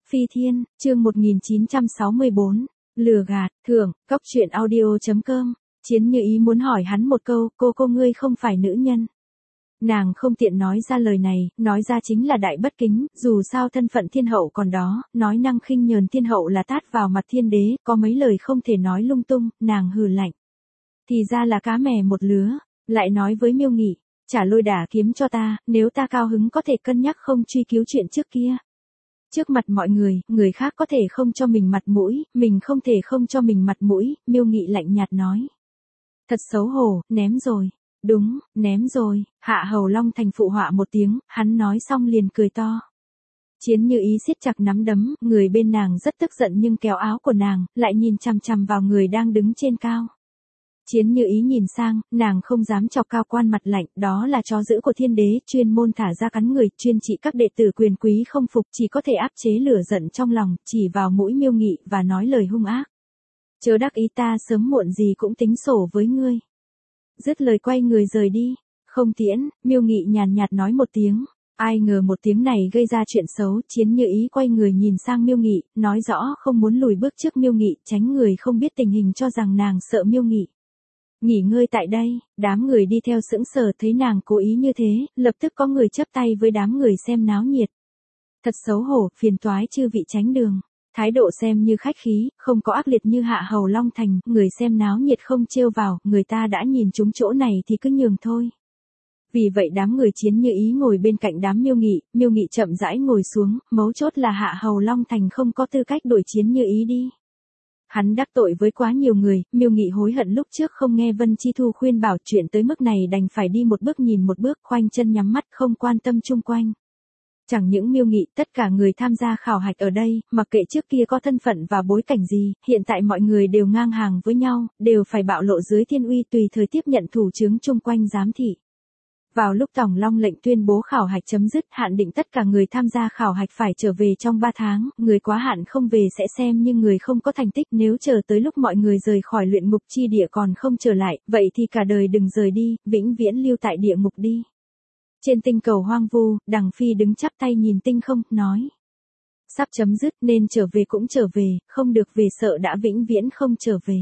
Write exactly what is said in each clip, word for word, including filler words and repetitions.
Phi Thiên, chương một nghìn chín trăm sáu mươi bốn, lừa gạt, thưởng, cốc truyện audio.com, Chiến Như Ý muốn hỏi hắn một câu, cô cô ngươi không phải nữ nhân. Nàng không tiện nói ra lời này, nói ra chính là đại bất kính, dù sao thân phận thiên hậu còn đó, nói năng khinh nhờn thiên hậu là tát vào mặt thiên đế, có mấy lời không thể nói lung tung, nàng hừ lạnh. Thì ra là cá mè một lứa, lại nói với Miêu Nghị, trả lôi đả kiếm cho ta, nếu ta cao hứng có thể cân nhắc không truy cứu chuyện trước kia. Trước mặt mọi người, người khác có thể không cho mình mặt mũi, mình không thể không cho mình mặt mũi, Miêu Nghị lạnh nhạt nói. Thật xấu hổ, ném rồi. Đúng, ném rồi, Hạ Hầu Long Thành phụ họa một tiếng, hắn nói xong liền cười to. Chiến Như Ý siết chặt nắm đấm, người bên nàng rất tức giận nhưng kéo áo của nàng, lại nhìn chằm chằm vào người đang đứng trên cao. Chiến Như Ý nhìn sang, nàng không dám chọc Cao Quan mặt lạnh, đó là chó dữ của thiên đế, chuyên môn thả ra cắn người, chuyên trị các đệ tử quyền quý không phục, chỉ có thể áp chế lửa giận trong lòng, chỉ vào mũi Miêu Nghị và nói lời hung ác. Chớ đắc ý, ta sớm muộn gì cũng tính sổ với ngươi. Dứt lời quay người rời đi. Không tiễn, Miêu Nghị nhàn nhạt nói một tiếng. Ai ngờ một tiếng này gây ra chuyện xấu, Chiến Như Ý quay người nhìn sang Miêu Nghị, nói rõ không muốn lùi bước trước Miêu Nghị, tránh người không biết tình hình cho rằng nàng sợ Miêu Nghị. Nghỉ ngơi tại đây, đám người đi theo sững sờ thấy nàng cố ý như thế, lập tức có người chắp tay với đám người xem náo nhiệt. Thật xấu hổ, phiền toái chư vị tránh đường. Thái độ xem như khách khí, không có ác liệt như Hạ Hầu Long Thành, người xem náo nhiệt không trêu vào, người ta đã nhìn trúng chỗ này thì cứ nhường thôi. Vì vậy đám người Chiến Như Ý ngồi bên cạnh đám Miêu Nghị, Miêu Nghị chậm rãi ngồi xuống, mấu chốt là Hạ Hầu Long Thành không có tư cách đuổi Chiến Như Ý đi. Hắn đắc tội với quá nhiều người, Miêu Nghị hối hận lúc trước không nghe Vân Chi Thu khuyên bảo, chuyện tới mức này đành phải đi một bước nhìn một bước, khoanh chân nhắm mắt không quan tâm chung quanh. Chẳng những Miêu Nghị, tất cả người tham gia khảo hạch ở đây, mặc kệ trước kia có thân phận và bối cảnh gì, hiện tại mọi người đều ngang hàng với nhau, đều phải bạo lộ dưới thiên uy tùy thời tiếp nhận thủ chướng chung quanh giám thị. Vào lúc Tòng Long lệnh tuyên bố khảo hạch chấm dứt, hạn định tất cả người tham gia khảo hạch phải trở về trong ba tháng, người quá hạn không về sẽ xem như người không có thành tích, nếu chờ tới lúc mọi người rời khỏi luyện ngục chi địa còn không trở lại, vậy thì cả đời đừng rời đi, vĩnh viễn lưu tại địa ngục đi. Trên tinh cầu hoang vu, Đằng Phi đứng chắp tay nhìn tinh không, nói. Sắp chấm dứt nên trở về cũng trở về, không được về sợ đã vĩnh viễn không trở về.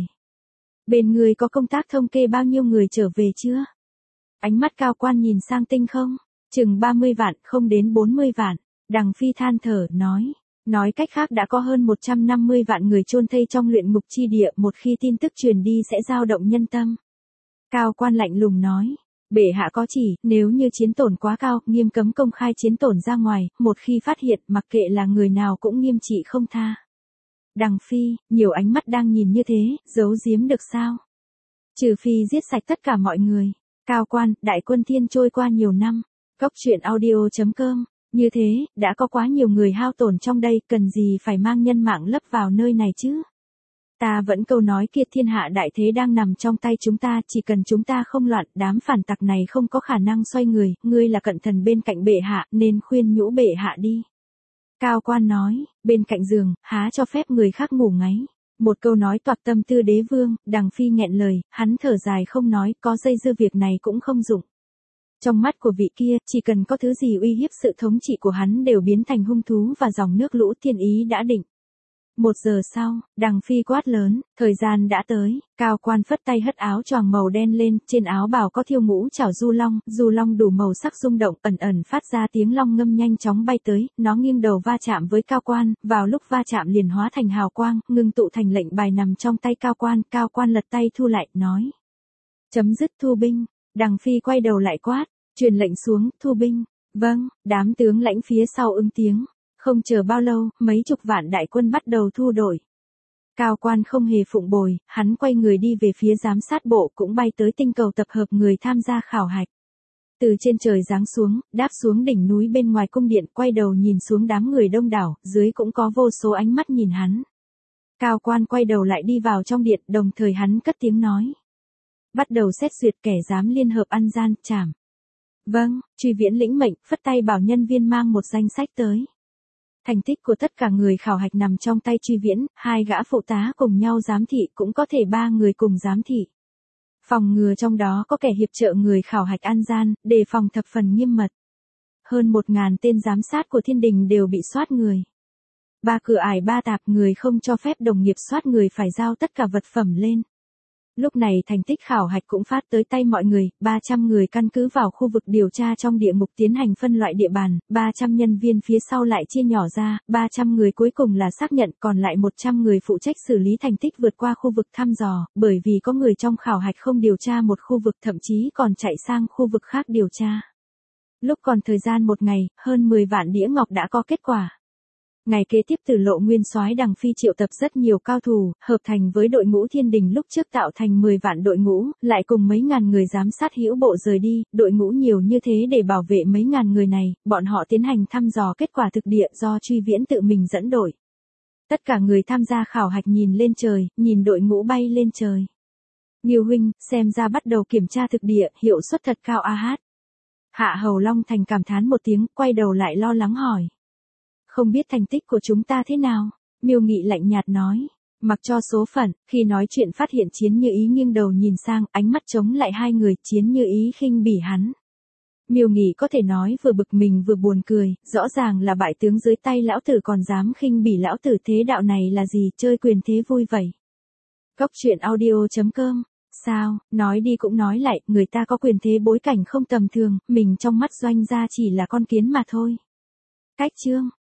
Bên người có công tác thống kê bao nhiêu người trở về chưa? Ánh mắt Cao Quan nhìn sang tinh không, chừng ba mươi vạn, không đến bốn mươi vạn. Đằng Phi than thở, nói. Nói cách khác đã có hơn một trăm năm mươi vạn người chôn thây trong luyện ngục chi địa, một khi tin tức truyền đi sẽ dao động nhân tâm. Cao Quan lạnh lùng nói. Bệ hạ có chỉ, nếu như chiến tổn quá cao, nghiêm cấm công khai chiến tổn ra ngoài, một khi phát hiện, mặc kệ là người nào cũng nghiêm trị không tha. Đằng Phi, nhiều ánh mắt đang nhìn như thế, giấu giếm được sao? Trừ phi giết sạch tất cả mọi người. Cao Quan, đại quân thiên trôi qua nhiều năm. Cốc truyện audio.com, như thế, đã có quá nhiều người hao tổn trong đây, cần gì phải mang nhân mạng lấp vào nơi này chứ? Ta vẫn câu nói kia, thiên hạ đại thế đang nằm trong tay chúng ta, chỉ cần chúng ta không loạn, đám phản tặc này không có khả năng xoay người, ngươi là cận thần bên cạnh bệ hạ, nên khuyên nhủ bệ hạ đi. Cao Quan nói, bên cạnh giường, há cho phép người khác ngủ ngáy. Một câu nói toạc tâm tư đế vương, Đằng Phi nghẹn lời, hắn thở dài không nói, có dây dưa việc này cũng không dụng. Trong mắt của vị kia, chỉ cần có thứ gì uy hiếp sự thống trị của hắn đều biến thành hung thú và dòng nước lũ thiên ý đã định. Một giờ sau, Đằng Phi quát lớn, thời gian đã tới, Cao Quan phất tay hất áo choàng màu đen lên, trên áo bào có thiêu ngũ chảo du long, du long đủ màu sắc rung động, ẩn ẩn phát ra tiếng long ngâm nhanh chóng bay tới, nó nghiêng đầu va chạm với Cao Quan, vào lúc va chạm liền hóa thành hào quang, ngưng tụ thành lệnh bài nằm trong tay Cao Quan, Cao Quan lật tay thu lại, nói. Chấm dứt thu binh, Đằng Phi quay đầu lại quát, truyền lệnh xuống, thu binh, vâng, đám tướng lãnh phía sau ứng tiếng. Không chờ bao lâu, mấy chục vạn đại quân bắt đầu thu đổi. Cao Quan không hề phụng bồi, hắn quay người đi về phía giám sát bộ cũng bay tới tinh cầu tập hợp người tham gia khảo hạch. Từ trên trời giáng xuống, đáp xuống đỉnh núi bên ngoài cung điện, quay đầu nhìn xuống đám người đông đảo, dưới cũng có vô số ánh mắt nhìn hắn. Cao Quan quay đầu lại đi vào trong điện, đồng thời hắn cất tiếng nói. Bắt đầu xét duyệt kẻ dám liên hợp ăn gian, trảm. Vâng, Truy Viễn lĩnh mệnh, phất tay bảo nhân viên mang một danh sách tới. Thành tích của tất cả người khảo hạch nằm trong tay Truy Viễn, hai gã phụ tá cùng nhau giám thị, cũng có thể ba người cùng giám thị. Phòng ngừa trong đó có kẻ hiệp trợ người khảo hạch ăn gian, đề phòng thập phần nghiêm mật. Hơn một ngàn tên giám sát của thiên đình đều bị soát người. Ba cửa ải ba tạp, người không cho phép đồng nghiệp soát, người phải giao tất cả vật phẩm lên. Lúc này thành tích khảo hạch cũng phát tới tay mọi người, ba trăm người căn cứ vào khu vực điều tra trong địa ngục tiến hành phân loại địa bàn, ba trăm nhân viên phía sau lại chia nhỏ ra, ba trăm người cuối cùng là xác nhận, còn lại một trăm người phụ trách xử lý thành tích vượt qua khu vực thăm dò, bởi vì có người trong khảo hạch không điều tra một khu vực, thậm chí còn chạy sang khu vực khác điều tra. Lúc còn thời gian một ngày, hơn mười vạn đĩa ngọc đã có kết quả. Ngày kế tiếp Tử Lộ nguyên soái Đằng Phi triệu tập rất nhiều cao thủ, hợp thành với đội ngũ Thiên Đình lúc trước tạo thành mười vạn đội ngũ, lại cùng mấy ngàn người giám sát hữu bộ rời đi, đội ngũ nhiều như thế để bảo vệ mấy ngàn người này, bọn họ tiến hành thăm dò kết quả thực địa do Truy Viễn tự mình dẫn đội. Tất cả người tham gia khảo hạch nhìn lên trời, nhìn đội ngũ bay lên trời. Nghiêu huynh, xem ra bắt đầu kiểm tra thực địa, hiệu suất thật cao a hát. Hạ Hầu Long Thành cảm thán một tiếng, quay đầu lại lo lắng hỏi. Không biết thành tích của chúng ta thế nào? Miêu Nghị lạnh nhạt nói. Mặc cho số phận, khi nói chuyện phát hiện Chiến Như Ý nghiêng đầu nhìn sang, ánh mắt chống lại hai người, Chiến Như Ý khinh bỉ hắn. Miêu Nghị có thể nói vừa bực mình vừa buồn cười, rõ ràng là bại tướng dưới tay lão tử còn dám khinh bỉ lão tử, thế đạo này là gì, chơi quyền thế vui vậy. Cốc truyện audio chấm com. Sao, nói đi cũng nói lại, người ta có quyền thế bối cảnh không tầm thường, mình trong mắt Doanh gia chỉ là con kiến mà thôi. Cách chương